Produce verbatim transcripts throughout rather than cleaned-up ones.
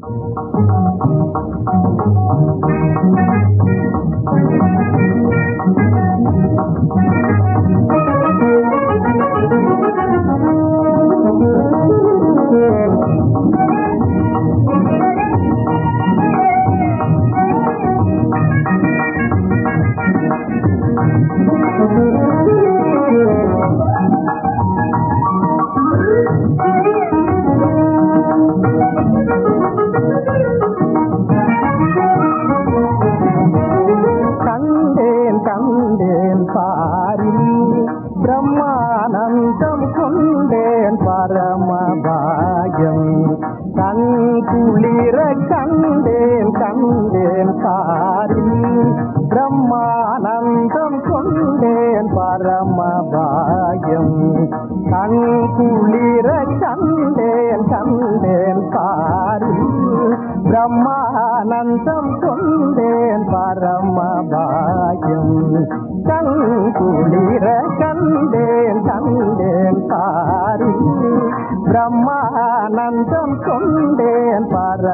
கண்டேன் கண்டேன் பாரில் பிரம்மானந்தம் கொண்டேன் பரமபாயம் கண் குளிர கண்டேன் கண்டேன் பாரில் பிரம்மானந்தம் கொண்டேன் பரமபாயம் கண் குளிர கண்டேன் கண்டேன் பாரில் பிரம்மானந்தம் கொண்டேன் பரமபாயம் கண் குளிர கண்டேன் கண்டேன் பாரில் பிரம்மானந்தம் கொண்டேன்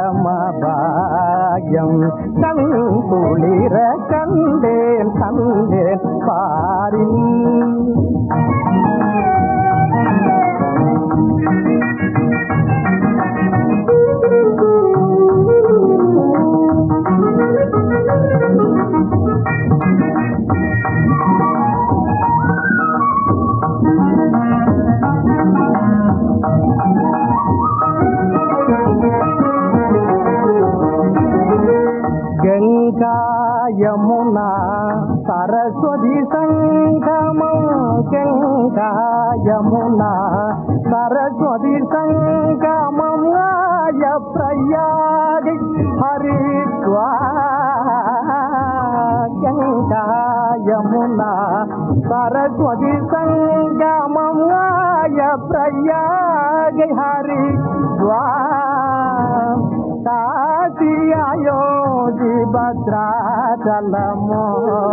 பரமபாயம் கண் குளிர கண்டேன் கண்டேன் பாரில் गंगा यमुना सरस्वती संगमम गंगा यमुना सरस्वती संगमम आय प्रयाग हरिद्वार गंगा यमुना सरस्वती संगमम आय प्रयाग हरिद्वार काशी अयोध्या भद्राचलमो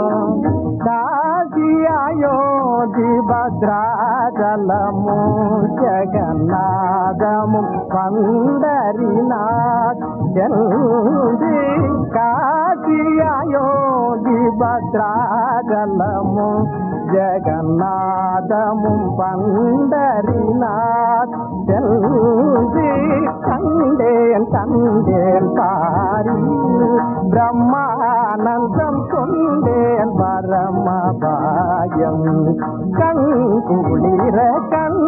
काशी अयोध्या भद्राचलमो जगन्नाथमु पंडरीनाथ जल्दी काशी अयोध्या भद्राचलमो जगन्नाथमु पंडरीनाथ जल्दी கண்டேன் கண்டேன் பாரில் பிரம்மானந்தம் கொண்டேன் பரமபாயம் கண் குளிர கண்